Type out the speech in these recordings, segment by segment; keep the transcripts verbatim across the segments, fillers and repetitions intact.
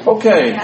Okay,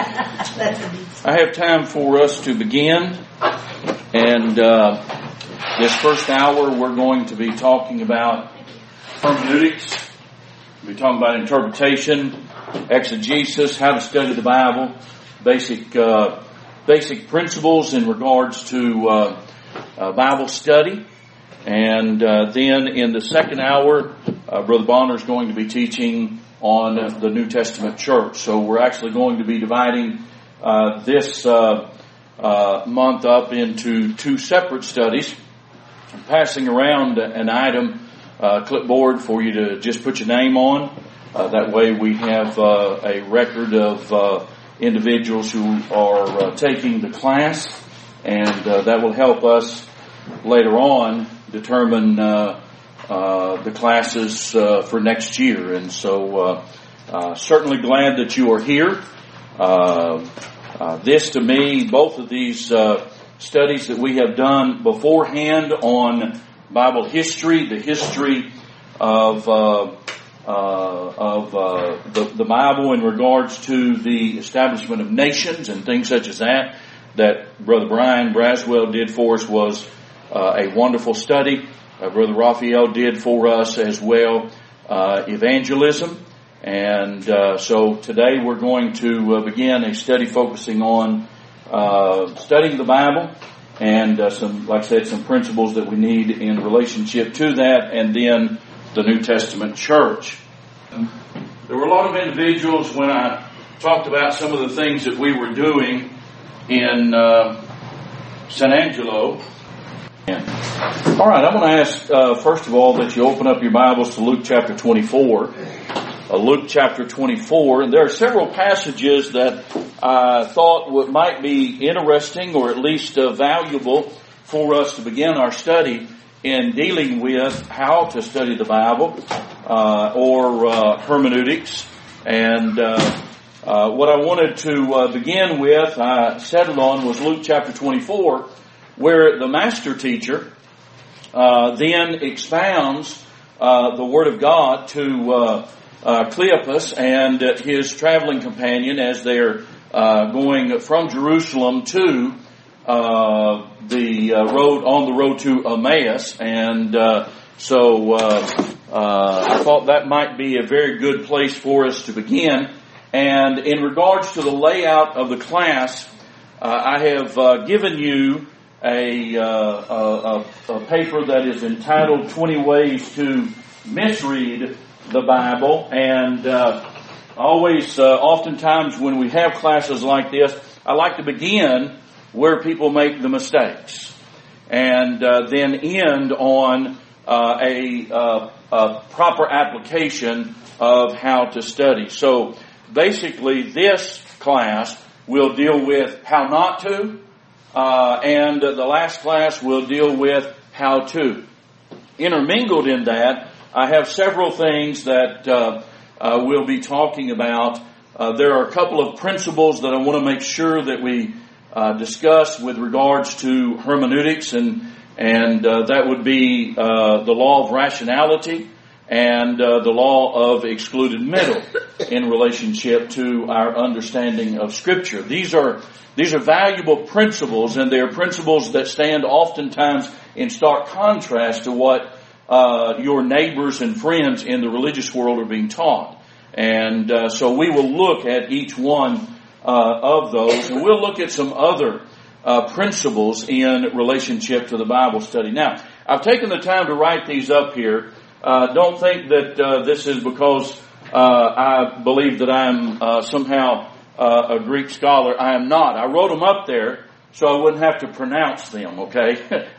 I have time for us to begin, and uh, this first hour we're going to be talking about hermeneutics. We'll be talking about interpretation, exegesis, how to study the Bible, basic uh, basic principles in regards to uh, uh, Bible study. And uh, then in the second hour, uh, Brother Bonner is going to be teaching on the New Testament church. So we're actually going to be dividing uh, this uh, uh, month up into two separate studies. I'm passing around an item, uh, clipboard for you to just put your name on. Uh, that way we have uh, a record of uh, individuals who are uh, taking the class, and uh, that will help us later on determine uh, uh, the classes uh, for next year. And so uh, uh, certainly glad that you are here. Uh, uh, this to me, both of these uh, studies that we have done beforehand on Bible history, the history of uh, uh, of uh, the, the Bible in regards to the establishment of nations and things such as that, that Brother Brian Braswell did for us was uh, a wonderful study. Uh, Brother Raphael did for us as well uh, evangelism. And uh, so today we're going to uh, begin a study focusing on uh, studying the Bible and uh, some, like I said, some principles that we need in relationship to that, and then the New Testament church. There were a lot of individuals when I talked about some of the things that we were doing in uh, San Angelo. All right, I'm going to ask, uh, first of all, that you open up your Bibles to Luke chapter twenty-four. Uh, Luke chapter twenty-four. And there are several passages that I thought would, might be interesting or at least uh, valuable for us to begin our study in dealing with how to study the Bible uh, or uh, hermeneutics. And uh, uh, what I wanted to uh, begin with, I settled on, was Luke chapter twenty-four, where the master teacher uh, then expounds uh, the Word of God to uh, uh, Cleopas and uh, his traveling companion as they're uh, going from Jerusalem to uh, the uh, road on the road to Emmaus. And uh, so uh, uh, I thought that might be a very good place for us to begin. And in regards to the layout of the class, uh, I have uh, given you A, uh, a, a paper that is entitled twenty Ways to Misread the Bible. And uh, always, uh, oftentimes when we have classes like this, I like to begin where people make the mistakes and uh, then end on uh, a, uh, a proper application of how to study. So basically this class will deal with how not to, Uh, and uh, the last class will deal with how to. Intermingled in that, I have several things that uh, uh, we'll be talking about. Uh, there are a couple of principles that I want to make sure that we uh, discuss with regards to hermeneutics, and and uh, that would be uh, the law of rationality and uh, the law of excluded middle in relationship to our understanding of Scripture. These are These are valuable principles, and they are principles that stand oftentimes in stark contrast to what uh, your neighbors and friends in the religious world are being taught. And uh, so we will look at each one uh, of those, and we'll look at some other uh, principles in relationship to the Bible study. Now, I've taken the time to write these up here. Uh, don't think that uh, this is because uh, I believe that I'm uh, somehow Uh, a Greek scholar. I am not. I wrote them up there so I wouldn't have to pronounce them, okay?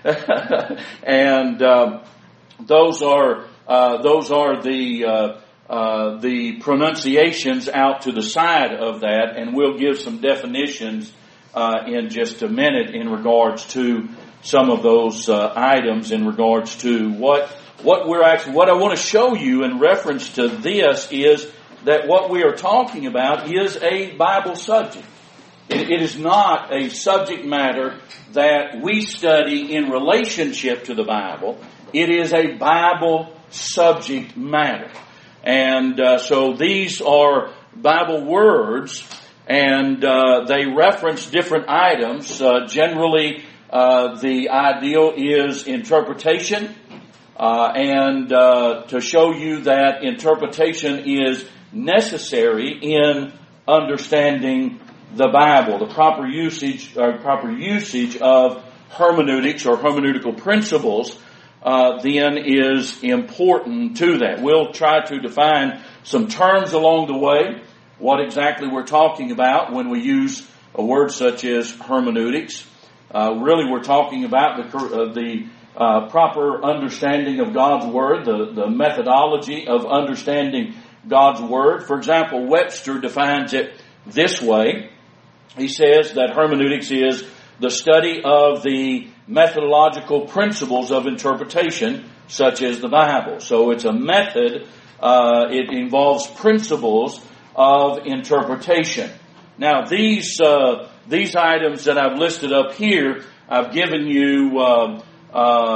And uh, those are uh, those are the uh, uh, the pronunciations out to the side of that, and we'll give some definitions uh, in just a minute in regards to some of those uh, items in regards to what what we're actually what I want to show you in reference to this is that what we are talking about is a Bible subject. It, it is not a subject matter that we study in relationship to the Bible. It is a Bible subject matter. And uh, so these are Bible words, and uh, they reference different items. Uh, generally, uh, the ideal is interpretation, uh, and uh, to show you that interpretation is necessary in understanding the Bible. The proper usage, or proper usage of hermeneutics or hermeneutical principles, uh, then is important to that. We'll try to define some terms along the way, what exactly we're talking about when we use a word such as hermeneutics. Uh, really, we're talking about the uh, the uh, proper understanding of God's Word, the, the methodology of understanding God's Word. For example, Webster defines it this way. He says that hermeneutics is the study of the methodological principles of interpretation, such as the Bible. So it's a method. Uh, it involves principles of interpretation. Now, these uh, these items that I've listed up here, I've given you uh, uh,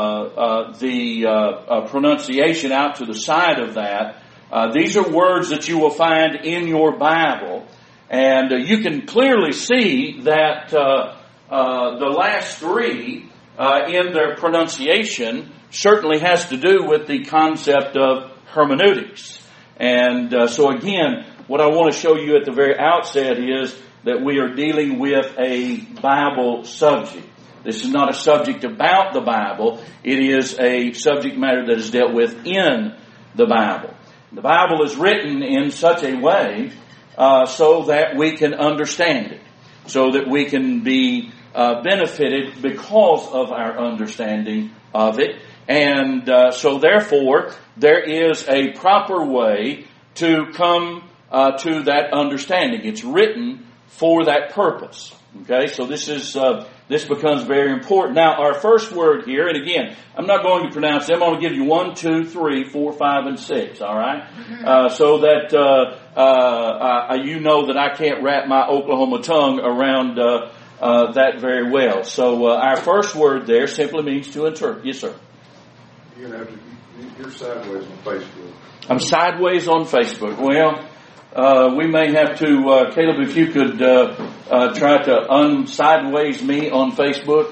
uh, the uh, uh, pronunciation out to the side of that. Uh, these are words that you will find in your Bible, and uh, you can clearly see that uh, uh, the last three uh, in their pronunciation certainly has to do with the concept of hermeneutics. And uh, so again, what I want to show you at the very outset is that we are dealing with a Bible subject. This is not a subject about the Bible. It is a subject matter that is dealt with in the Bible. The Bible is written in such a way uh, so that we can understand it, so that we can be uh, benefited because of our understanding of it. And uh, so therefore, there is a proper way to come uh, to that understanding. It's written for that purpose. Okay, so this is uh, this becomes very important. Now, our first word here, and again, I'm not going to pronounce them. I'm going to give you one, two, three, four, five, and six. All right, uh, so that uh, uh, uh, you know that I can't wrap my Oklahoma tongue around uh, uh, that very well. So, uh, our first word there simply means to interpret. Yes, sir. You're gonna have to. You're sideways on Facebook. I'm sideways on Facebook. Well. Uh, we may have to, uh, Caleb, if you could uh, uh, try to unsideways me on Facebook,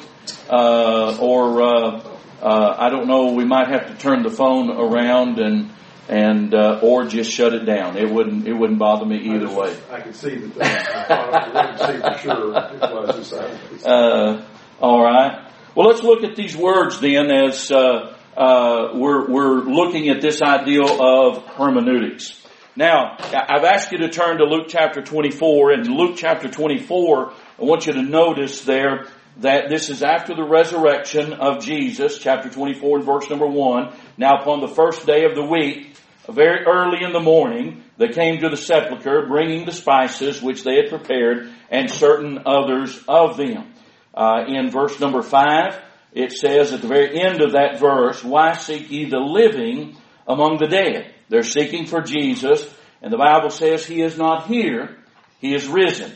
uh, or uh, uh, I don't know, we might have to turn the phone around and and uh, or just shut it down. It wouldn't it wouldn't bother me either I just, way. I can see the thing. I couldn't see for sure if it was sideways. Uh, all right. Well, let's look at these words then as uh, uh, we're we're looking at this ideal of hermeneutics. Now, I've asked you to turn to Luke chapter twenty-four, and Luke chapter twenty-four, I want you to notice there that this is after the resurrection of Jesus, chapter twenty-four and verse number one. Now, upon the first day of the week, very early in the morning, they came to the sepulchre, bringing the spices which they had prepared, and certain others of them. Uh, in verse number five, it says at the very end of that verse, "Why seek ye the living among the dead?" They're seeking for Jesus, and the Bible says He is not here, He is risen.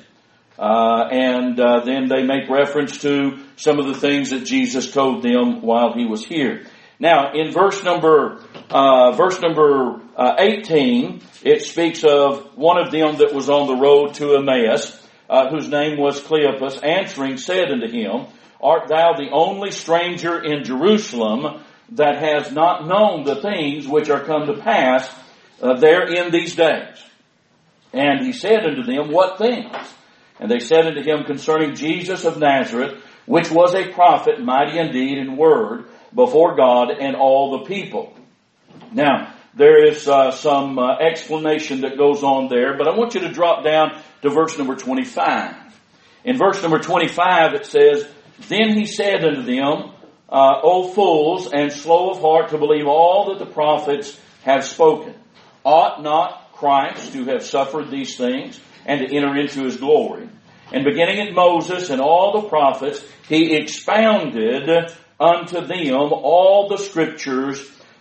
Uh, and uh, then they make reference to some of the things that Jesus told them while He was here. Now, in verse number uh, verse number uh, eighteen, it speaks of one of them that was on the road to Emmaus, uh, whose name was Cleopas, answering said unto him, "Art thou the only stranger in Jerusalem that has not known the things which are come to pass uh, there in these days?" And he said unto them, "What things?" And they said unto him, "Concerning Jesus of Nazareth, which was a prophet, mighty in deed and word, before God and all the people." Now, there is uh, some uh, explanation that goes on there, but I want you to drop down to verse number twenty-five. In verse number twenty-five it says, "Then he said unto them, Uh, O fools, and slow of heart to believe all that the prophets have spoken. Ought not Christ to have suffered these things, and to enter into His glory? And beginning at Moses and all the prophets, He expounded unto them all the Scriptures,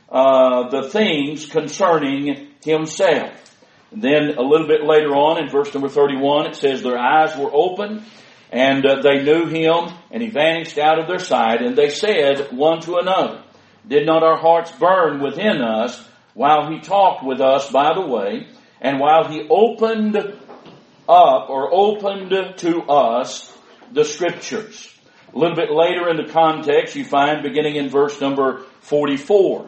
uh, the things concerning Himself." And then a little bit later on in verse number thirty-one, it says, "Their eyes were opened, and uh, they knew Him, and He vanished out of their sight. And they said one to another, Did not our hearts burn within us while He talked with us by the way, and while He opened up or opened to us the Scriptures. A little bit later in the context, you find beginning in verse number forty-four.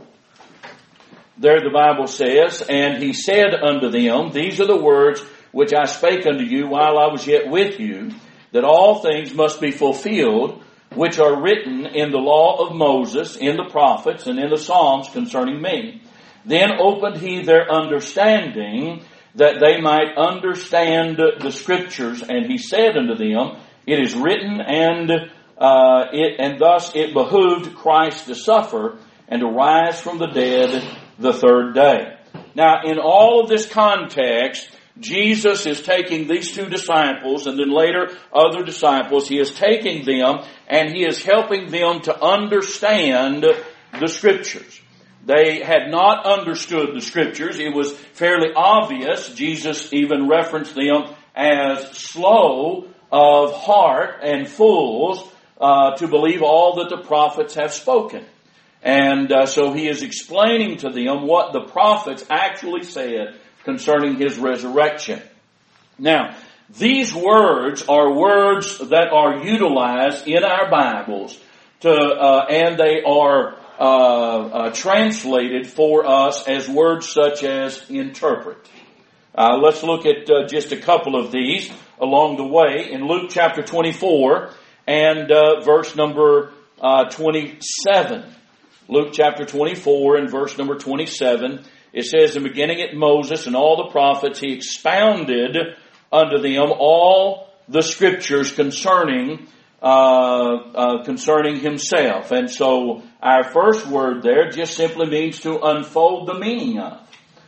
There the Bible says, "And he said unto them, These are the words which I spake unto you while I was yet with you, that all things must be fulfilled, which are written in the law of Moses, in the prophets, and in the Psalms concerning me. Then opened he their understanding, that they might understand the Scriptures. And he said unto them, It is written, and uh, it and thus it behooved Christ to suffer, and to rise from the dead the third day." Now, in all of this context, Jesus is taking these two disciples, and then later other disciples. He is taking them, and he is helping them to understand the Scriptures. They had not understood the Scriptures. It was fairly obvious. Jesus even referenced them as slow of heart and fools uh, to believe all that the prophets have spoken. And uh, so he is explaining to them what the prophets actually said concerning his resurrection. Now, these words are words that are utilized in our Bibles, to, uh, and they are uh, uh, translated for us as words such as interpret. Uh, let's look at uh, just a couple of these along the way. In Luke chapter twenty-four and uh, verse number uh, twenty-seven. Luke chapter twenty-four and verse number twenty-seven. It says, "And beginning at Moses and all the prophets, he expounded unto them all the Scriptures concerning uh, uh, concerning himself." And so our first word there just simply means to unfold the meaning of.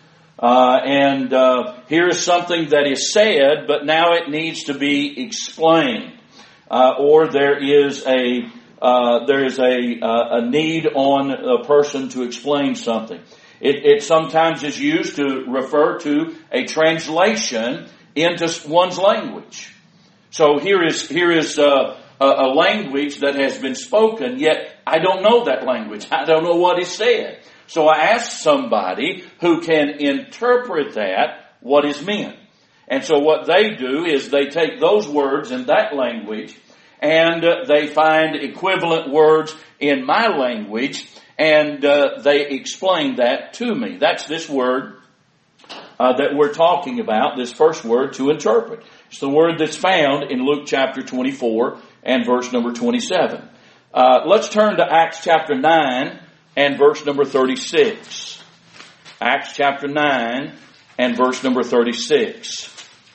Uh, and uh, here is something that is said, but now it needs to be explained, uh, or there is a uh, there is a uh, a need on a person to explain something. It, it sometimes is used to refer to a translation into one's language. So here is here is uh, a, a language that has been spoken, yet I don't know that language. I don't know what is said. So I ask somebody who can interpret that, what is meant. And so what they do is they take those words in that language, and uh, they find equivalent words in my language, and uh, they explain that to me. That's this word uh, that we're talking about, this first word, to interpret. It's the word that's found in Luke chapter twenty-four and verse number twenty-seven. Uh, let's turn to Acts chapter nine and verse number thirty-six. Acts chapter nine and verse number thirty-six.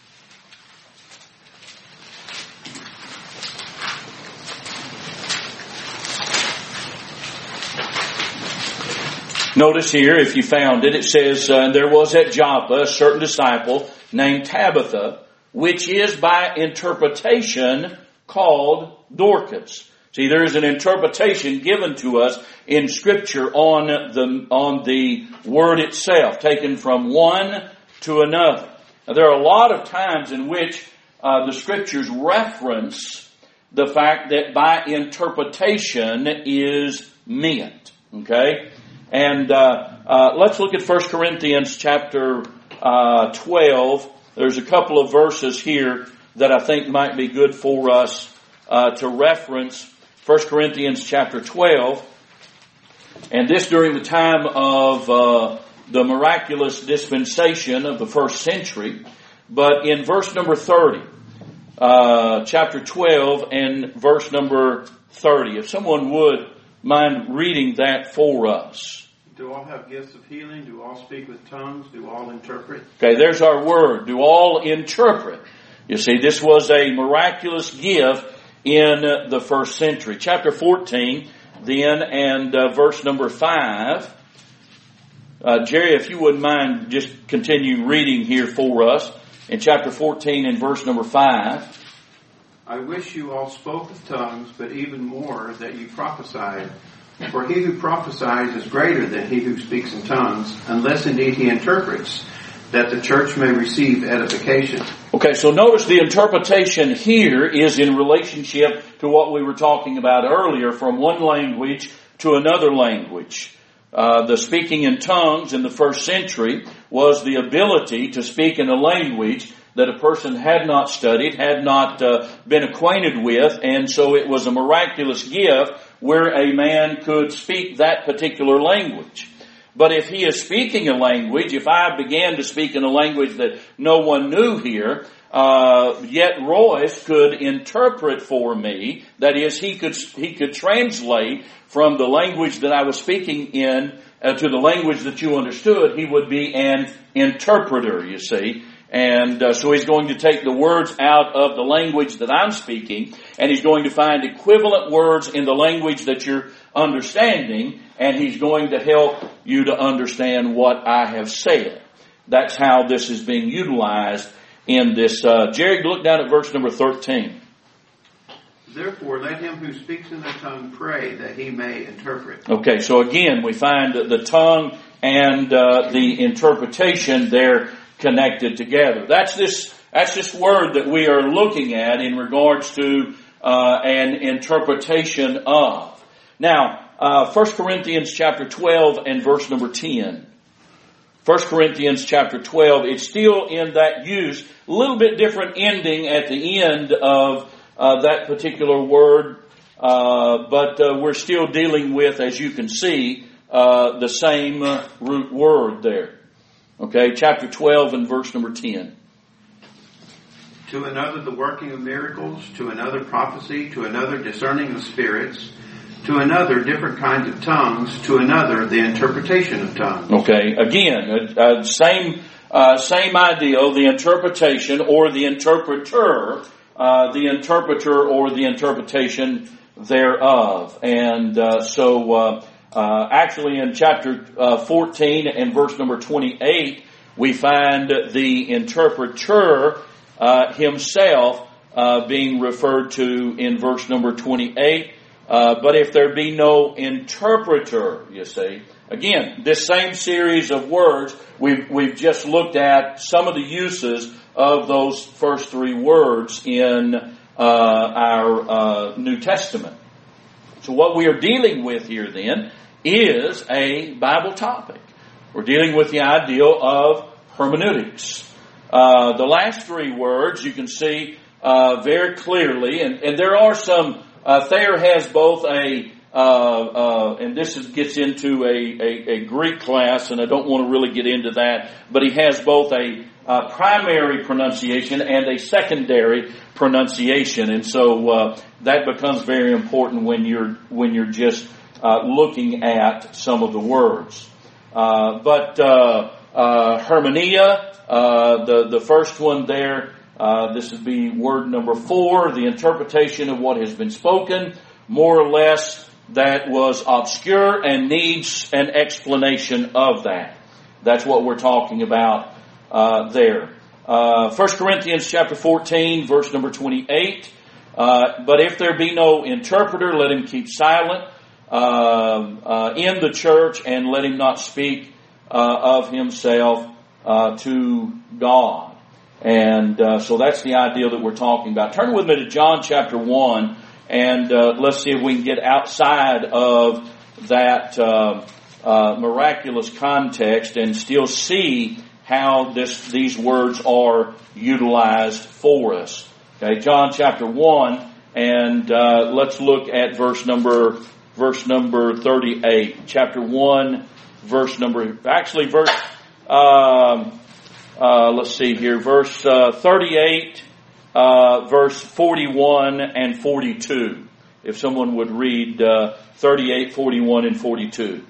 Notice here, if you found it, it says, uh, "And there was at Joppa a certain disciple named Tabitha, which is by interpretation called Dorcas." See, there is an interpretation given to us in Scripture on the on the word itself, taken from one to another. Now, there are a lot of times in which uh, the Scriptures reference the fact that by interpretation is meant. Okay? And uh, uh, let's look at First Corinthians chapter uh, twelve. There's a couple of verses here that I think might be good for us uh, to reference. First Corinthians chapter twelve. And this during the time of uh, the miraculous dispensation of the first century. But in verse number thirty, uh, chapter twelve and verse number thirty. If someone would mind reading that for us. Do all have gifts of healing? Do all speak with tongues? Do all interpret? Okay, there's our word. Do all interpret. You see, this was a miraculous gift in the first century. Chapter fourteen, then, and uh, verse number five. Uh, Jerry, if you wouldn't mind, just continue reading here for us. In chapter fourteen and verse number five. "I wish you all spoke with tongues, but even more that you prophesied. For he who prophesies is greater than he who speaks in tongues, unless indeed he interprets, that the church may receive edification." Okay, so notice the interpretation here is in relationship to what we were talking about earlier, from one language to another language. Uh, the speaking in tongues in the first century was the ability to speak in a language that a person had not studied, had not uh, been acquainted with, and so it was a miraculous gift where a man could speak that particular language. But if he is speaking a language, if I began to speak in a language that no one knew here, uh, yet Royce could interpret for me, that is, he could, he could translate from the language that I was speaking in uh, to the language that you understood, he would be an interpreter, you see. And uh, so he's going to take the words out of the language that I'm speaking, and he's going to find equivalent words in the language that you're understanding, and he's going to help you to understand what I have said. That's how this is being utilized in this. Uh, Jerry, look down at verse number thirteen. Therefore, let him who speaks in the tongue pray that he may interpret. Okay, so again, we find that the tongue and uh, the interpretation there connected together. That's this, that's this word that we are looking at in regards to uh, an interpretation of. Now, uh, First Corinthians chapter twelve and verse number ten. First Corinthians chapter twelve, it's still in that use, a little bit different ending at the end of uh, that particular word, uh, but uh, we're still dealing with, as you can see, uh, the same uh, root word there. Okay, chapter twelve and verse number ten. To another the working of miracles, to another prophecy, to another discerning of spirits, to another different kinds of tongues, to another the interpretation of tongues. Okay, again, uh, uh, same uh, same idea, the interpretation or the interpreter, uh, the interpreter or the interpretation thereof. And uh, so uh, uh, actually in chapter uh, fourteen and verse number twenty-eight, we find the interpreter uh, himself uh, being referred to in verse number twenty-eight. Uh, but if there be no interpreter, you see, again, this same series of words, we've, we've just looked at some of the uses of those first three words in uh, our uh, New Testament. So what we are dealing with here then is a Bible topic. We're dealing with the idea of hermeneutics. Uh, the last three words you can see uh, very clearly, and, and there are some. Uh, Thayer has both a, uh, uh, and this is, gets into a, a, a Greek class, and I don't want to really get into that, but he has both a uh, primary pronunciation and a secondary pronunciation, and so uh, that becomes very important when you're when you're just uh, looking at some of the words. Uh, but uh, uh, hermenia, uh, the the first one there. Uh, this would be word number four, the interpretation of what has been spoken, more or less that was obscure and needs an explanation of that. That's what we're talking about uh, there. Uh, First Corinthians chapter fourteen, verse number twenty-eight. Uh, but if there be no interpreter, let him keep silent uh, uh, in the church, and let him not speak uh, of himself uh, to God. And uh, so that's the idea that we're talking about. Turn with me to John chapter one, and uh, let's see if we can get outside of that uh, uh, miraculous context and still see how this these words are utilized for us. Okay, John chapter one, and uh, let's look at verse number verse number thirty-eight. Chapter one, verse number actually verse. Um, Uh, let's see here, verse uh, thirty-eight, uh, verse forty-one and forty-two. If someone would read uh, thirty-eight, forty-one, and forty-two.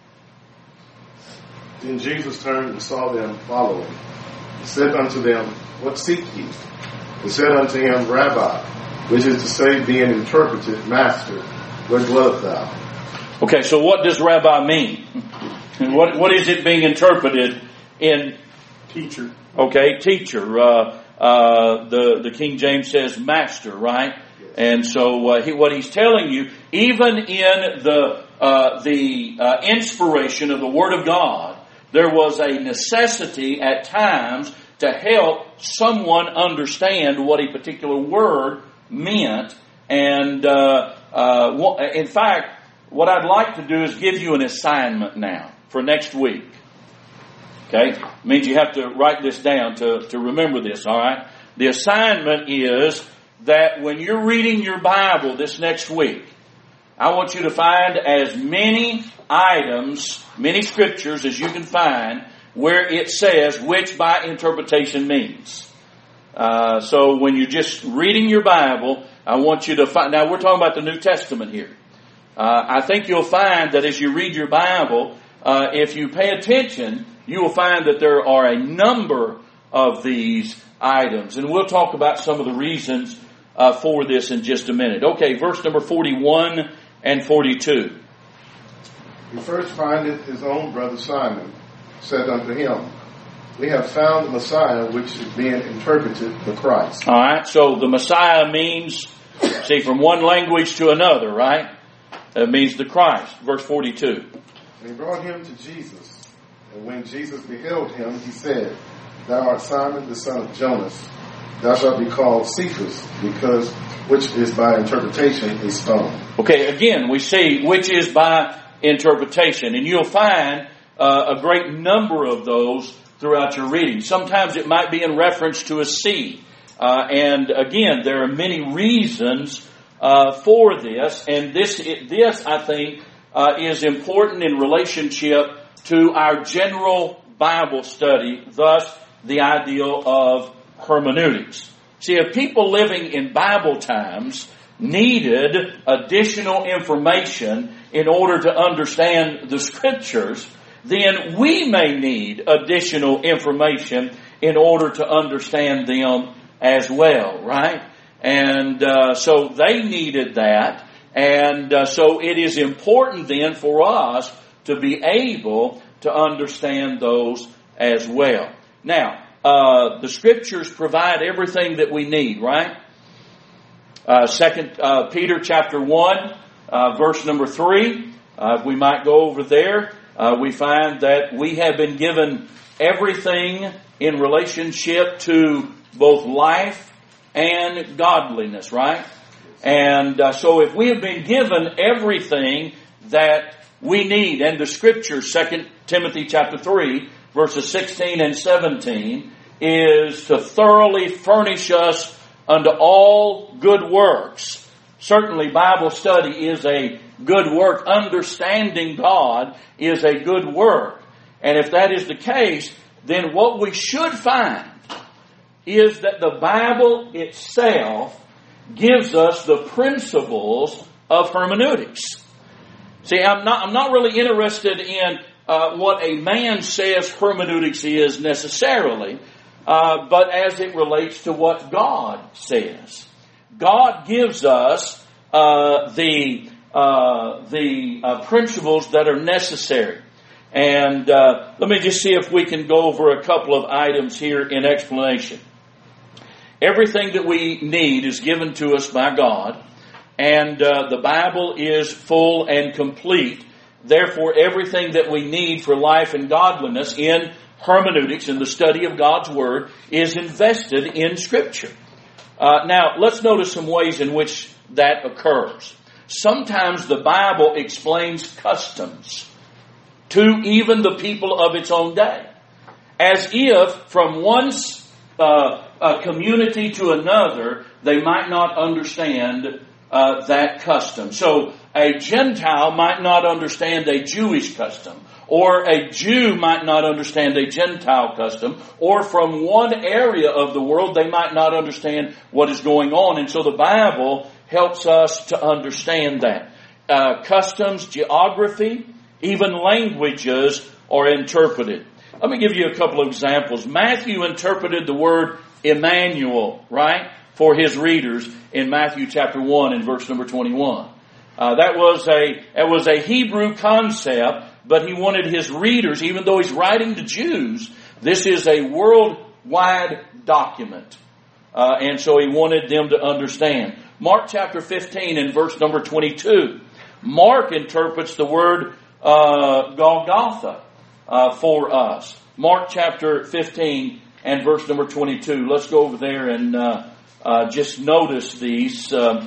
Then Jesus turned and saw them following, and said unto them, What seek ye? And said unto him, Rabbi, which is to say, being interpreted, Master, where dwellest thou? Okay, so what does Rabbi mean? What What is it being interpreted in? Teacher. Okay, teacher. Uh, uh, the, the King James says master, right? Yes. And so uh, he, what he's telling you, even in the uh, the uh, inspiration of the Word of God, there was a necessity at times to help someone understand what a particular word meant. And uh, uh, in fact, what I'd like to do is give you an assignment now for next week. Okay? It means you have to write this down to, to remember this, all right? The assignment is that when you're reading your Bible this next week, I want you to find as many items, many scriptures as you can find where it says which by interpretation means. Uh, so when you're just reading your Bible, I want you to find, now we're talking about the New Testament here. Uh, I think you'll find that as you read your Bible, uh, if you pay attention, you will find that there are a number of these items. And we'll talk about some of the reasons uh, for this in just a minute. Okay, verse number forty-one and forty-two. He first findeth his own brother Simon, said unto him, We have found the Messiah, which is being interpreted the Christ. All right, so the Messiah means, see, from one language to another, right? It means the Christ. Verse forty-two. And he brought him to Jesus. And when Jesus beheld him, he said, Thou art Simon, the son of Jonas. Thou shalt be called Cephas, because which is by interpretation a stone. Okay, again, we see which is by interpretation. And you'll find uh, a great number of those throughout your reading. Sometimes it might be in reference to a sea. Uh, and again, there are many reasons uh, for this. And this, this I think, uh, is important in relationship to our general Bible study, thus the ideal of hermeneutics. See, if people living in Bible times needed additional information in order to understand the Scriptures, then we may need additional information in order to understand them as well, right? And uh, so they needed that. And uh, so it is important then for us to be able to understand those as well. Now, uh, the Scriptures provide everything that we need, right? Uh, Second uh, Peter chapter one, uh, verse number three. Uh, if we might go over there, uh, we find that we have been given everything in relationship to both life and godliness, right? And uh, so if we have been given everything that we need, and the Scripture, Second Timothy chapter three, verses sixteen and seventeen, is to thoroughly furnish us unto all good works. Certainly Bible study is a good work. Understanding God is a good work. And if that is the case, then what we should find is that the Bible itself gives us the principles of hermeneutics. See, I'm not, I'm not really interested in uh, what a man says hermeneutics is necessarily, uh, but as it relates to what God says. God gives us uh, the uh, the uh, principles that are necessary. And uh, let me just see if we can go over a couple of items here in explanation. Everything that we need is given to us by God, and uh, the Bible is full and complete. Therefore, everything that we need for life and godliness in hermeneutics, in the study of God's Word, is invested in Scripture. Uh, now, let's notice some ways in which that occurs. Sometimes the Bible explains customs to even the people of its own day, as if from one uh, a community to another, they might not understand uh, that custom. So a Gentile might not understand a Jewish custom, or a Jew might not understand a Gentile custom, or from one area of the world they might not understand what is going on. And so the Bible helps us to understand that. Uh, customs, geography, even languages are interpreted. Let me give you a couple of examples. Matthew interpreted the word Emmanuel, right, for his readers in Matthew chapter one and verse number twenty-one. Uh, that was a that was a Hebrew concept, but he wanted his readers, even though he's writing to Jews, this is a worldwide document. Uh, and so he wanted them to understand. Mark chapter fifteen and verse number twenty-two. Mark interprets the word uh, Golgotha uh, for us. Mark chapter fifteen and verse number twenty-two. Let's go over there and uh, uh, just notice these uh,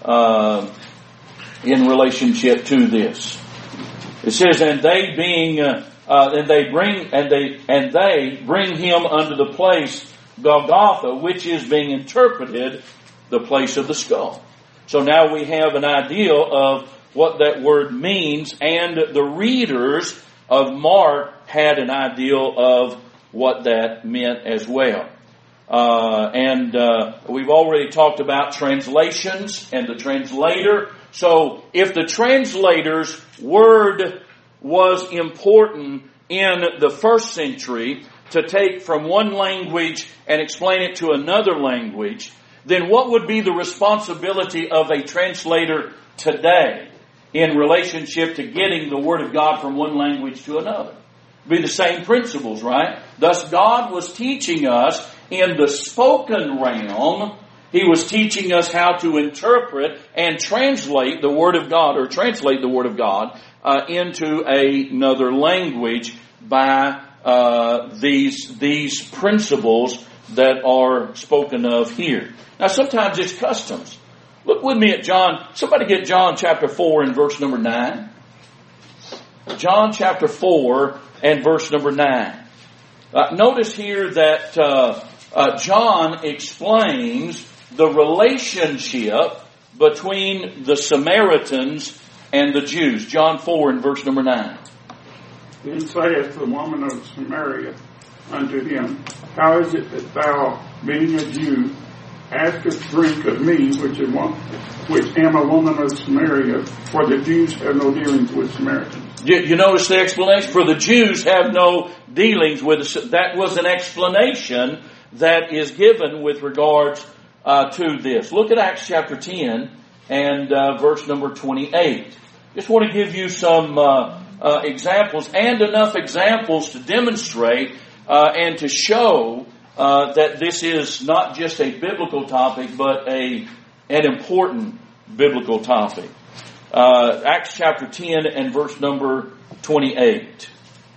uh, in relationship to this. It says, and they being uh, uh, and they bring and they and they bring him unto the place Golgotha, which is being interpreted the place of the skull. So now we have an idea of what that word means, and the readers of Mark had an idea of what that meant as well. Uh, and uh, we've already talked about translations and the translator. So if the translator's word was important in the first century to take from one language and explain it to another language, then what would be the responsibility of a translator today in relationship to getting the Word of God from one language to another? It'd be the same principles, right? Thus God was teaching us in the spoken realm. He was teaching us how to interpret and translate the Word of God, or translate the Word of God uh, into a, another language by uh, these these principles that are spoken of here. Now, sometimes it's customs. Look with me at John. Somebody get John chapter four and verse number nine. John chapter four and verse number nine. Uh, notice here that uh, uh, John explains the relationship between the Samaritans and the Jews. John four and verse number nine. Then saith the woman of Samaria unto him, How is it that thou, being a Jew, askest drink of me, which am, which am a woman of Samaria? For the Jews have no dealings with Samaritans. You, you notice the explanation? For the Jews have no dealings with us. That was an explanation that is given with regards uh, to this. Look at Acts chapter ten and uh, verse number twenty-eight. Just want to give you some uh, uh, examples, and enough examples to demonstrate uh, and to show uh, that this is not just a biblical topic, but a an important biblical topic. Uh, Acts chapter ten and verse number twenty-eight.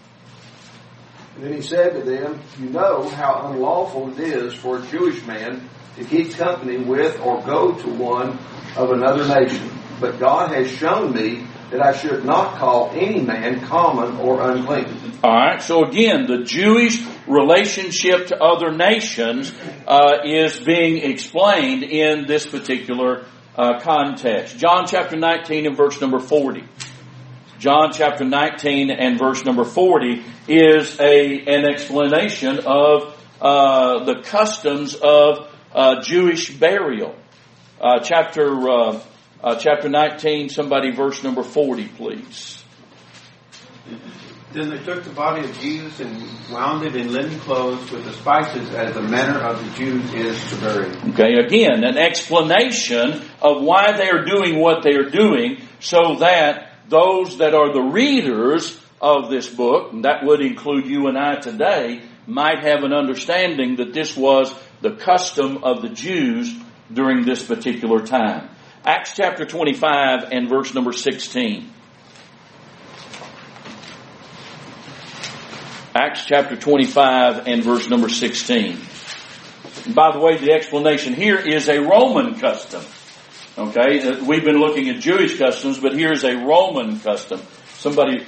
And then he said to them, You know how unlawful it is for a Jewish man to keep company with or go to one of another nation. But God has shown me that I should not call any man common or unclean. All right. So again, the Jewish relationship to other nations uh, is being explained in this particular uh, context. John chapter nineteen and verse number forty. John chapter nineteen and verse number forty is a an explanation of uh, the customs of uh, Jewish burial. Uh, chapter uh, uh, chapter nineteen, somebody verse number forty, please. Then they took the body of Jesus and wound it in linen clothes with the spices, as the manner of the Jews is to bury. Okay, again, an explanation of why they are doing what they are doing, so that those that are the readers of this book, and that would include you and I today, might have an understanding that this was the custom of the Jews during this particular time. Acts chapter twenty-five and verse number sixteen. Acts chapter twenty-five and verse number sixteen. And by the way, the explanation here is a Roman custom. Okay, we've been looking at Jewish customs, but here's a Roman custom. Somebody,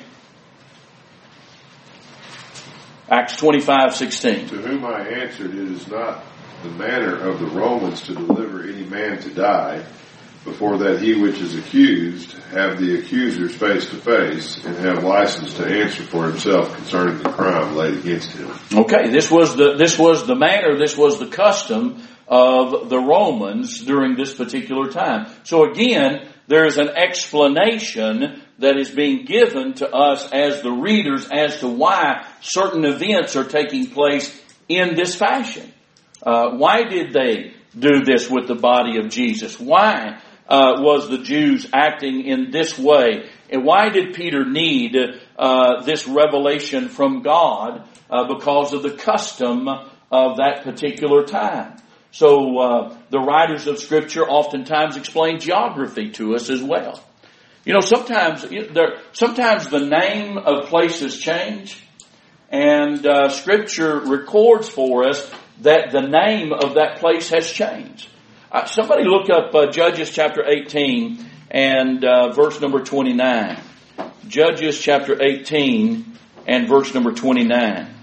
Acts twenty-five sixteen. To whom I answered, it is not the manner of the Romans to deliver any man to die, before that he which is accused have the accusers face to face, and have license to answer for himself concerning the crime laid against him. Okay, this was the this was the manner, this was the custom of the Romans during this particular time. So again, there is an explanation that is being given to us as the readers as to why certain events are taking place in this fashion. Uh, why did they do this with the body of Jesus? Why uh, was the Jews acting in this way? And why did Peter need uh, this revelation from God? Uh, because of the custom of that particular time. So uh, the writers of Scripture oftentimes explain geography to us as well. You know, sometimes there, sometimes the name of places change, and uh, Scripture records for us that the name of that place has changed. Uh, somebody look up uh, Judges chapter eighteen and uh, verse number twenty-nine. Judges chapter eighteen and verse number twenty-nine.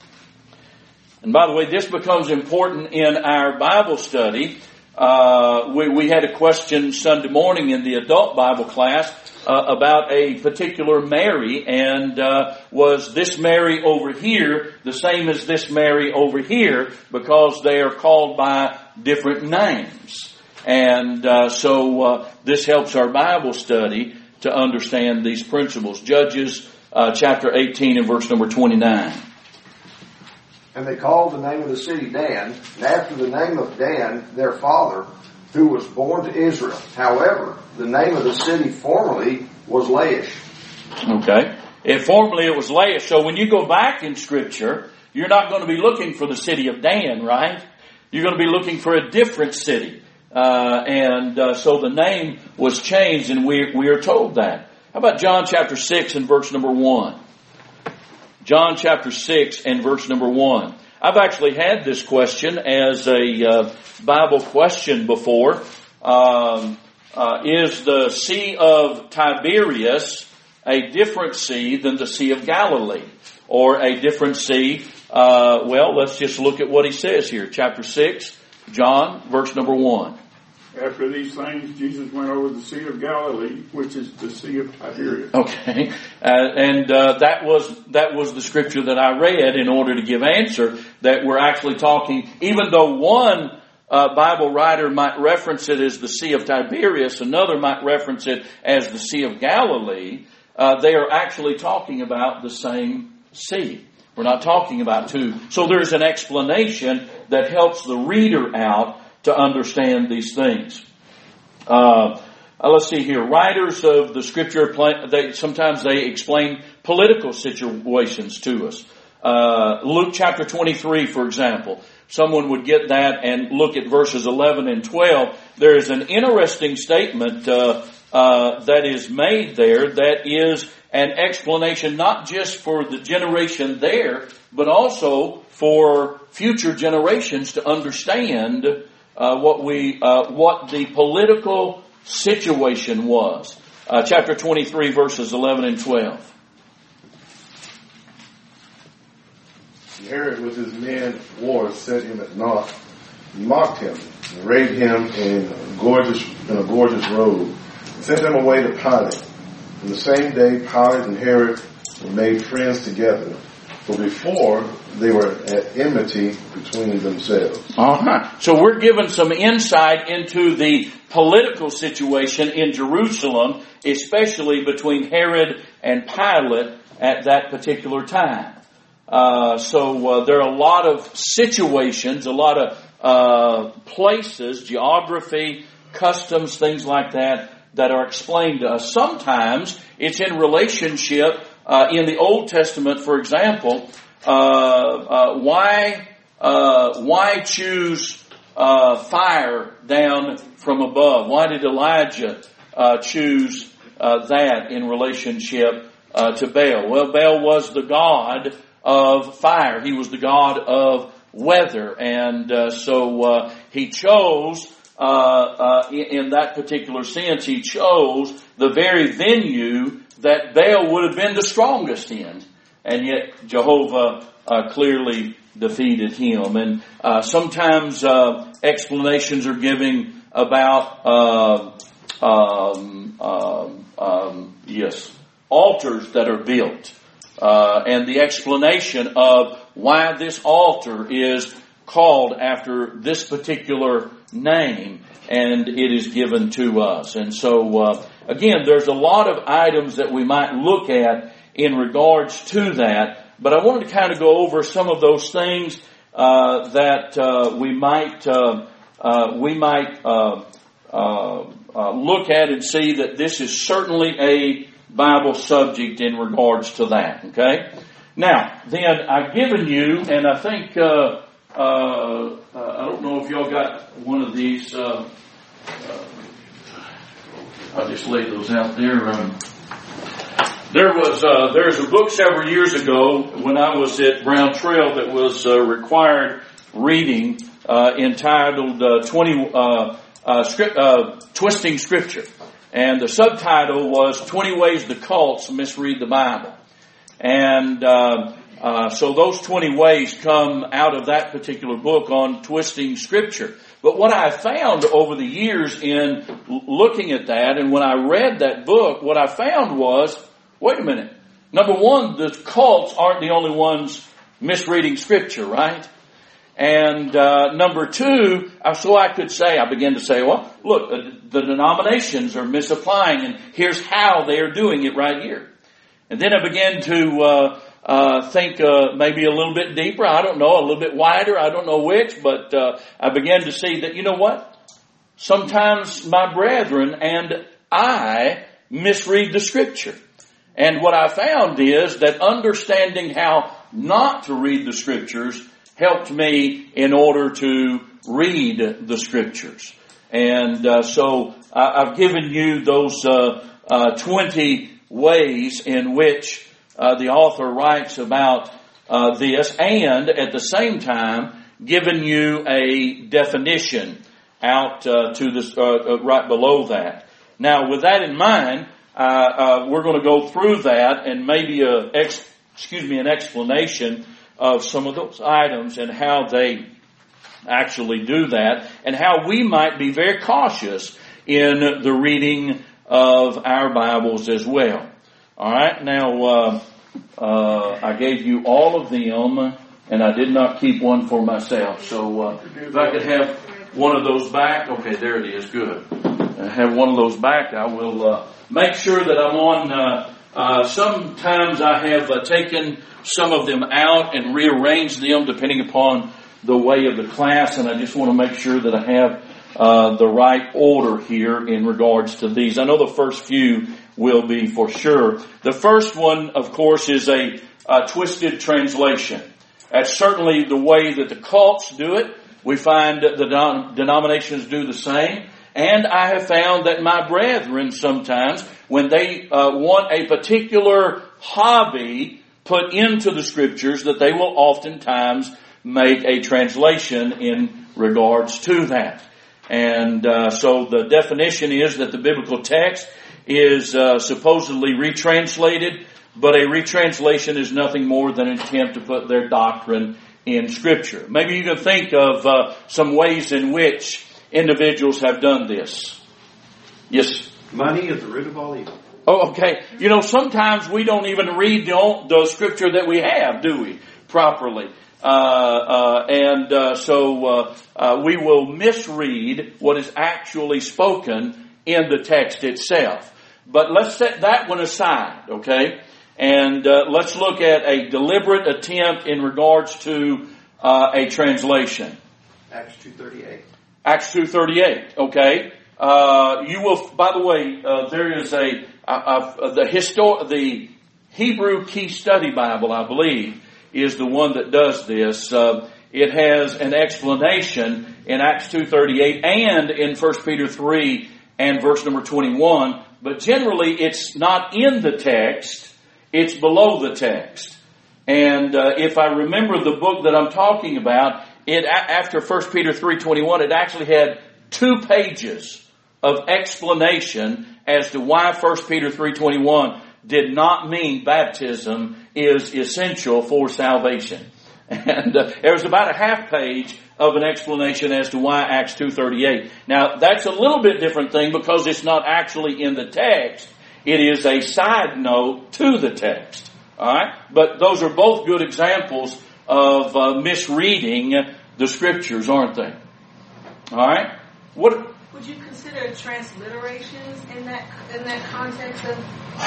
And by the way, this becomes important in our Bible study. Uh, we, we had a question Sunday morning in the adult Bible class uh, about a particular Mary, and uh, was this Mary over here the same as this Mary over here, because they are called by different names. And uh, so uh, this helps our Bible study to understand these principles. Judges uh, chapter eighteen and verse number twenty-nine. And they called the name of the city Dan, and after the name of Dan, their father, who was born to Israel. However, the name of the city formerly was Laish. Okay. It, formerly it was Laish. So when you go back in Scripture, you're not going to be looking for the city of Dan, right? You're going to be looking for a different city. Uh, and uh, so the name was changed, and we, we are told that. How about John chapter six and verse number one? John chapter six and verse number one. I've actually had this question as a uh, Bible question before. Um, uh, is the Sea of Tiberias a different sea than the Sea of Galilee? Or a different sea? Uh, well, let's just look at what he says here. Chapter six, John, verse number one. After these things, Jesus went over the Sea of Galilee, which is the Sea of Tiberias. Okay, uh, and uh, that was that was the scripture that I read in order to give answer. That we're actually talking, even though one uh, Bible writer might reference it as the Sea of Tiberias, another might reference it as the Sea of Galilee. Uh, they are actually talking about the same sea. We're not talking about two. So there's an explanation that helps the reader out to understand these things. Uh, uh, let's see here. Writers of the Scripture, they, sometimes they explain political situations to us. Uh, Luke chapter twenty-three, for example. Someone would get that and look at verses eleven and twelve. There is an interesting statement uh, uh, that is made there that is an explanation not just for the generation there, but also for future generations to understand Uh, what we, uh, what the political situation was. Uh, chapter twenty-three, verses eleven and twelve. Herod with his men of war set him at naught, and mocked him, and arrayed him in a gorgeous, in a gorgeous robe, and sent him away to Pilate. And the same day Pilate and Herod were made friends together, for before they were at enmity between themselves. Uh-huh. So we're given some insight into the political situation in Jerusalem, especially between Herod and Pilate at that particular time. Uh, so uh, there are a lot of situations, a lot of uh, places, geography, customs, things like that, that are explained to us. Sometimes it's in relationship uh, in the Old Testament, for example. Uh, uh, why, uh, why choose, uh, fire down from above? Why did Elijah, uh, choose, uh, that in relationship, uh, to Baal? Well, Baal was the god of fire. He was the god of weather. And, uh, so, uh, he chose, uh, uh, in, in that particular sense, he chose the very venue that Baal would have been the strongest in. And yet Jehovah uh, clearly defeated him. And uh, sometimes uh, explanations are given about, uh, um, um, um, yes, altars that are built. Uh, and the explanation of why this altar is called after this particular name, and it is given to us. And so, uh, again, there's a lot of items that we might look at in regards to that, but I wanted to kind of go over some of those things uh, that uh, we might uh, uh, we might uh, uh, uh, look at and see that this is certainly a Bible subject in regards to that. Okay. Now, then I've given you, and I think uh, uh, uh, I don't know if y'all got one of these. Uh, uh, I'll just lay those out there. Um, There was uh, there's a book several years ago when I was at Brown Trail that was uh, required reading uh, entitled uh, twenty uh, uh, script, uh, Twisting Scripture, and the subtitle was twenty Ways the Cults Misread the Bible. And uh, uh, so those twenty ways come out of that particular book on twisting Scripture. But what I found over the years in looking at that, and when I read that book, what I found was, wait a minute. Number one, the cults aren't the only ones misreading Scripture, right? And uh, number two, so I could say, I began to say, well, look, the denominations are misapplying, and here's how they are doing it right here. And then I began to uh, uh, think uh, maybe a little bit deeper. I don't know, a little bit wider. I don't know which, but uh, I began to see that, you know what? Sometimes my brethren and I misread the Scripture. And what I found is that understanding how not to read the Scriptures helped me in order to read the Scriptures. And uh, so I, I've given you those uh, uh, twenty ways in which uh, the author writes about uh, this, and at the same time given you a definition out uh, to this uh, uh, right below that. Now, with that in mind, uh, uh, we're going to go through that and maybe a ex, excuse me an explanation of some of those items and how they actually do that, and how we might be very cautious in the reading of our Bibles as well. All right, now uh, uh, I gave you all of them, and I did not keep one for myself. So uh, if I could have one of those back, okay, there it is. Good. I have one of those back. I will uh, make sure that I'm on. Uh, uh, sometimes I have uh, taken some of them out and rearranged them depending upon the way of the class, and I just want to make sure that I have uh, the right order here in regards to these. I know the first few will be for sure. The first one, of course, is a, a twisted translation. That's certainly the way that the cults do it. We find that the denom- denominations do the same. And I have found that my brethren sometimes, when they uh, want a particular hobby put into the Scriptures, that they will oftentimes make a translation in regards to that. And uh, so the definition is that the biblical text is uh, supposedly retranslated, but a retranslation is nothing more than an attempt to put their doctrine in Scripture. Maybe you can think of uh, some ways in which individuals have done this. Yes? Money is the root of all evil. Oh, okay. You know, sometimes we don't even read the, the Scripture that we have, do we? Properly. Uh, uh, and uh, so uh, uh, we will misread what is actually spoken in the text itself. But let's set that one aside, okay? And uh, let's look at a deliberate attempt in regards to uh, a translation. Acts two thirty-eight. Acts two thirty-eight, okay? Uh, you will, by the way, uh, there is a, a, a the histor- the Hebrew Key Study Bible, I believe, is the one that does this. Uh, it has an explanation in Acts two thirty-eight and in First Peter three and verse number twenty-one, but generally it's not in the text, it's below the text. And uh, if I remember the book that I'm talking about, it after First Peter three twenty-one, it actually had two pages of explanation as to why First Peter three twenty-one did not mean baptism is essential for salvation. And uh, there was about a half page of an explanation as to why Acts two thirty-eight. Now, that's a little bit different thing because it's not actually in the text. It is a side note to the text. All right? But those are both good examples of uh, misreading the Scriptures, aren't they? All right? What... Would you consider transliterations in that in that context of?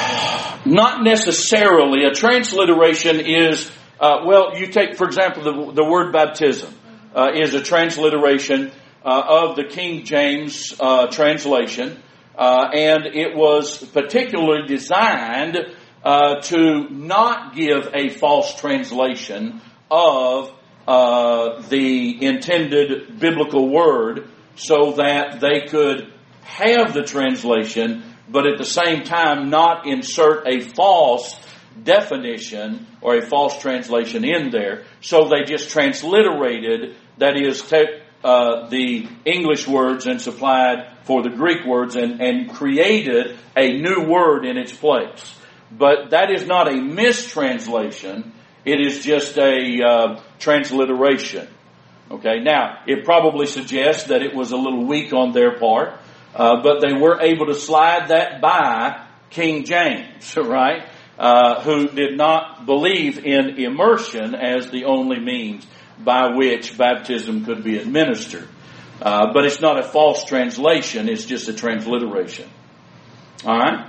Not necessarily. A transliteration is, uh, well, you take, for example, the, the word baptism uh, is a transliteration uh, of the King James uh, translation, uh, and it was particularly designed uh, to not give a false translation of uh, the intended biblical word, so that they could have the translation, but at the same time not insert a false definition or a false translation in there. So they just transliterated, that is, take uh, the English words and supplied for the Greek words and, and created a new word in its place. but that is not a mistranslation. It is just a uh, transliteration. Okay, now, it probably suggests that it was a little weak on their part, uh, but they were able to slide that by King James, right? Uh, who did not believe in immersion as the only means by which baptism could be administered. Uh, but it's not a false translation, it's just a transliteration. Alright?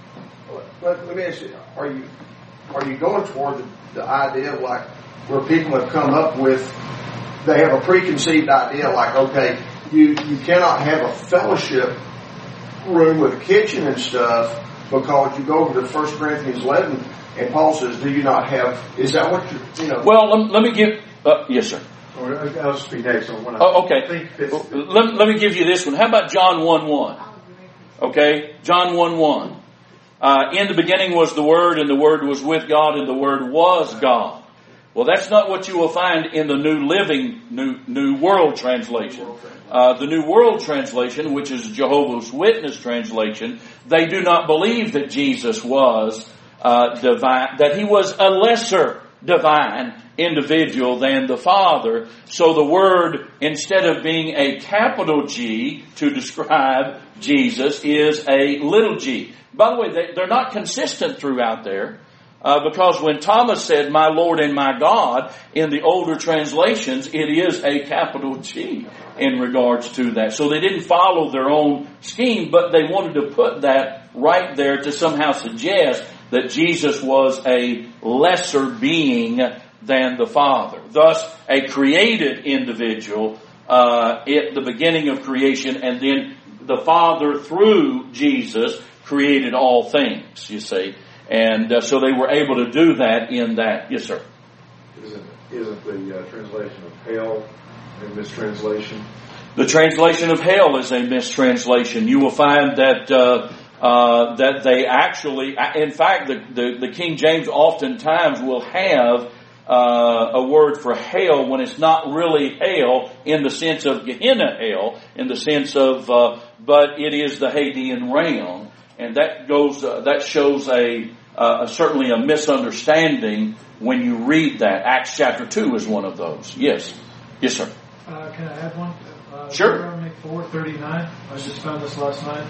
Let, let me ask you, are you, are you going toward the, the idea of like where people have come up with, they have a preconceived idea like, okay, you, you cannot have a fellowship room with a kitchen and stuff because you go over to First Corinthians eleven and Paul says, do you not have, is that what you, you know? Well, let, let me give, uh, yes sir. I'll speak next on one. Oh, okay. Think this, let, let me give you this one. How about John one one? Okay, John one one. Uh, in the beginning was the Word, and the Word was with God, and the Word was God. Well, that's not what you will find in the New Living, New, New World Translation. Uh, the New World Translation, which is Jehovah's Witness translation, they do not believe that Jesus was uh, divine, that He was a lesser divine individual than the Father. So the Word, instead of being a capital G to describe Jesus, is a little g. By the way, they, they're not consistent throughout there. Uh, because when Thomas said, my Lord and my God, in the older translations, it is a capital G in regards to that. So they didn't follow their own scheme, but they wanted to put that right there to somehow suggest that Jesus was a lesser being than the Father. Thus, a created individual uh, at the beginning of creation, and then the Father, through Jesus, created all things, you see. And uh, so they were able to do that in that. Yes, sir. Isn't, isn't the uh, translation of hell a mistranslation? The translation of hell is a mistranslation. You will find that uh, uh, that they actually, in fact, the, the, the King James oftentimes will have uh, a word for hell when it's not really hell in the sense of Gehenna hell, in the sense of, uh, but it is the Hadean realm. And that goes, uh, that shows a, uh, certainly a misunderstanding when you read that. Acts chapter two is one of those. Yes. Yes, sir. Uh, can I add one? Uh, sure. Deuteronomy four thirty-nine. I just found this last night.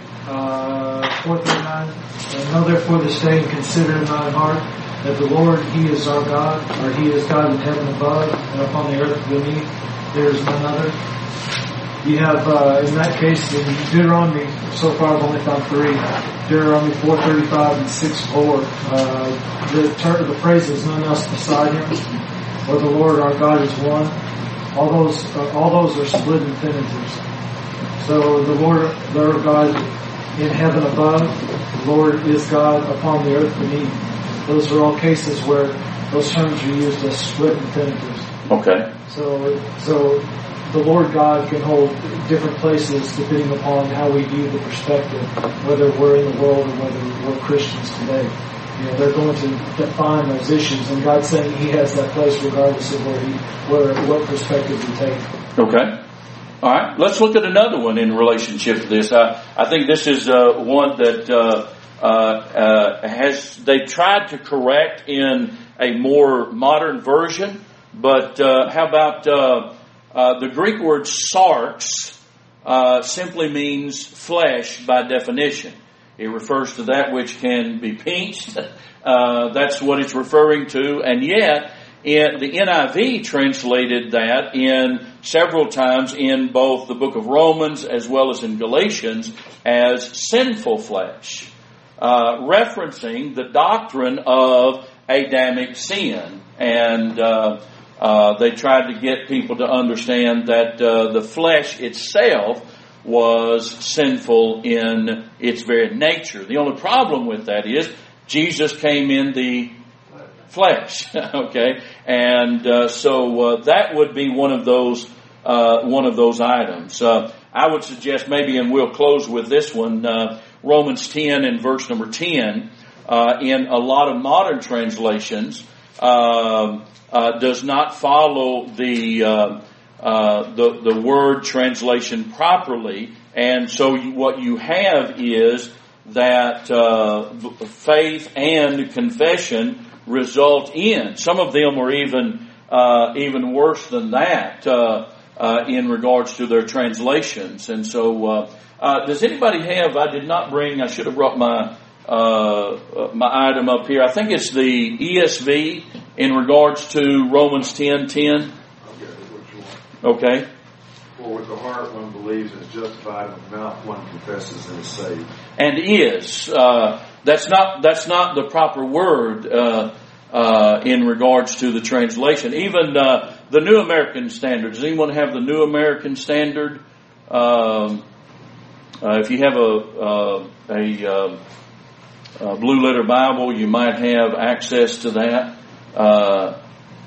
Uh, four thirty-nine. Know therefore this day and consider in thine heart that the Lord, He is our God, or He is God in heaven above and upon the earth beneath. There is none other. You have, uh, in that case, in Deuteronomy, so far I've only found three. Deuteronomy four thirty-five and six four. Uh, the, ter- the phrase is none else beside Him, or the Lord our God is one. All those, uh, all those are split infinitives. So the Lord, their God in heaven above, the Lord is God upon the earth beneath. Those are all cases where those terms are used as split infinitives. Okay. So, so the Lord God can hold different places depending upon how we view the perspective, whether we're in the world or whether we're Christians today. You know, they're going to define those issues, and God's saying He has that place regardless of where He, where what perspective we take. Okay. All right. Let's look at another one in relationship to this. I, I think this is uh, one that uh, uh, uh, has they tried to correct in a more modern version, but uh, how about uh, uh, the Greek word sarx uh, simply means flesh by definition. It refers to that which can be pinched. Uh, that's what it's referring to. And yet, in, the N I V translated that in several times in both the book of Romans as well as in Galatians as sinful flesh, uh, referencing the doctrine of Adamic sin. And uh, uh, they tried to get people to understand that uh, the flesh itself was sinful in its very nature. The only problem with that is Jesus came in the flesh, okay, and uh, so uh, that would be one of those uh, one of those items. Uh, I would suggest maybe, and we'll close with this one, uh, Romans ten and verse number ten. Uh, in a lot of modern translations, uh, uh, does not follow the. Uh, Uh, the, the word translation properly. And so you, what you have is that uh, faith and confession result in. Some of them are even uh, even worse than that uh, uh, in regards to their translations. And so, uh, uh, does anybody have? I did not bring. I should have brought my uh, my item up here. I think it's the E S V in regards to Romans ten ten. Okay. For with the heart one believes and is justified, and with the mouth one confesses and is saved. And is uh, that's not that's not the proper word uh, uh, in regards to the translation. Even uh, the New American Standard. Does anyone have the New American Standard? Um, uh, if you have a uh, a, uh, a blue letter Bible, you might have access to that. Uh,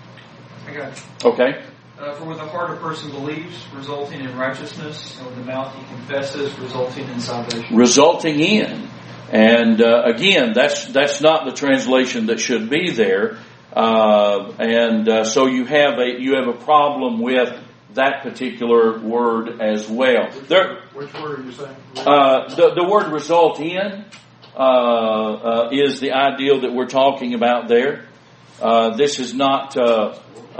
I got it. Okay. Uh, for with the heart a person believes, resulting in righteousness, and with the mouth he confesses, resulting in salvation. Resulting in, and uh, again, that's that's not the translation that should be there, uh, and uh, so you have a you have a problem with that particular word as well. Which, there, which word are you saying? Uh, the the word result in uh, uh, is the ideal that we're talking about there. Uh, this is not. Uh,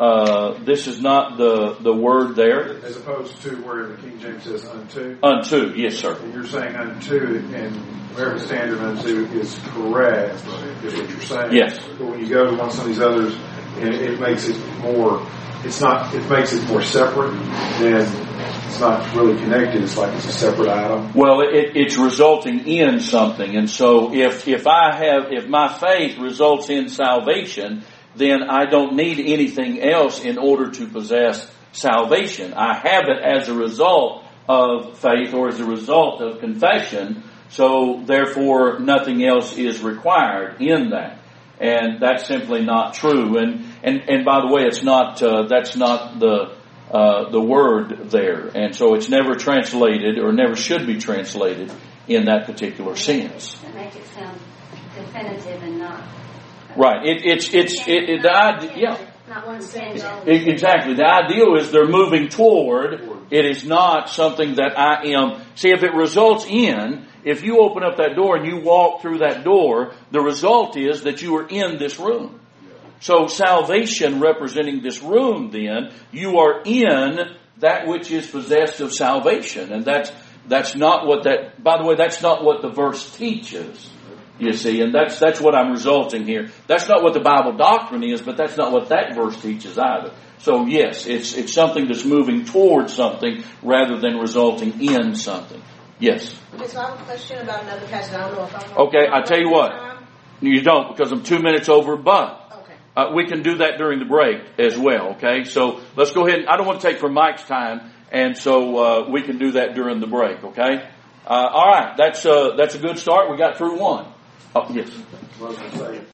Uh, this is not the, the word there. As opposed to where the King James says unto? Unto, yes, sir. And you're saying unto, and American Standard unto is correct, is what you're saying. Yes. But when you go to one of some of these others, and it, it makes it more, it's not, it makes it more separate, then it's not really connected. It's like it's a separate item. Well, it, it's resulting in something. And so if, if I have, if my faith results in salvation, then I don't need anything else in order to possess salvation. I have it as a result of faith or as a result of confession, so therefore nothing else is required in that. And that's simply not true. And and, and by the way, it's not uh, that's not the uh, the word there. And so it's never translated or never should be translated in that particular sense. That makes it sound definitive and not. Right. It, it's it's it, it the idea. Yeah. Not one thing. Exactly. The ideal is they're moving toward. It is not something that I am. See, if it results in, if you open up that door and you walk through that door, the result is that you are in this room. So salvation representing this room, then you are in that which is possessed of salvation, and that's that's not what that. By the way, that's not what the verse teaches. You see, and that's that's what I'm resulting here. That's not what the Bible doctrine is, but that's not what that verse teaches either. So yes, it's it's something that's moving towards something rather than resulting in something. Yes. Okay, so I have a question about another passage. I don't know if I'm okay. I tell you what, you don't because I'm two minutes over, but okay. uh, we can do that during the break as well. Okay, so let's go ahead. And, I don't want to take from Mike's time, and so uh, we can do that during the break. Okay. Uh, all right, that's uh, that's a good start. We got through one. Oh, yes.